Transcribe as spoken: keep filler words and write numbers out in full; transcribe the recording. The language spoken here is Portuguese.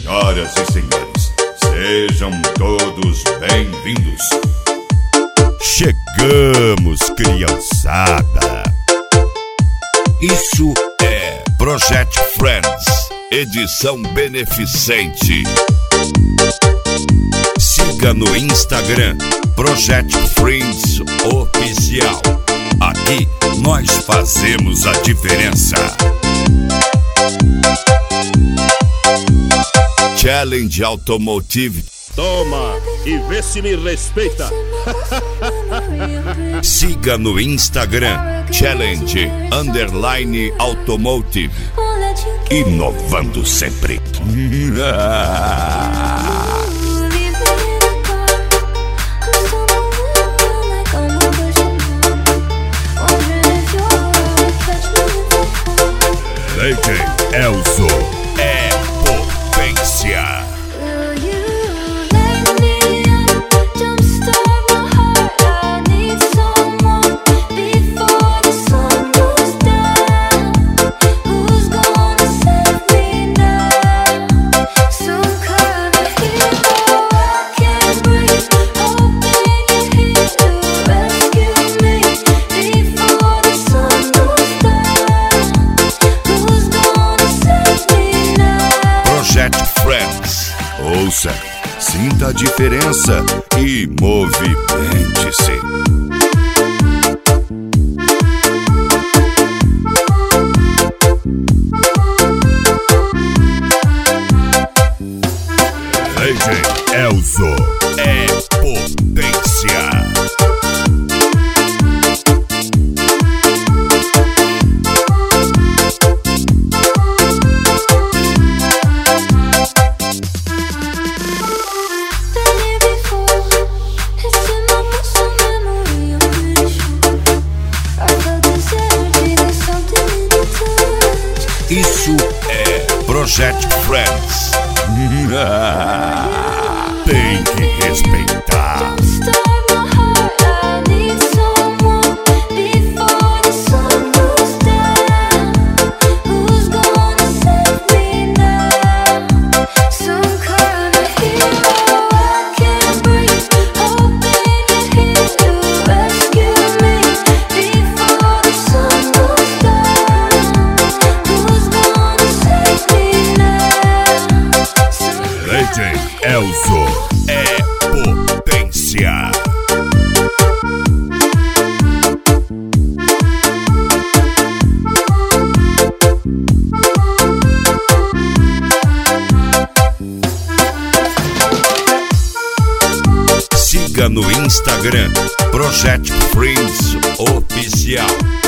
Senhoras e senhores, sejam todos bem-vindos. Chegamos, criançada. Isso é Project Friends, edição beneficente. Siga no Instagram, Project Friends Oficial. Aqui nós fazemos a diferença. Challenge Automotive. Toma e vê se me respeita. Siga no Instagram, Challenge Underline Automotive. Inovando sempre. D J Elzo é potência. Ouça, sinta a diferença e movimente-se. D J Elzo é potência. Isso é Project Friends. Tem que respeitar. D J Elzo é potência. Siga no Instagram, Project Friends Oficial.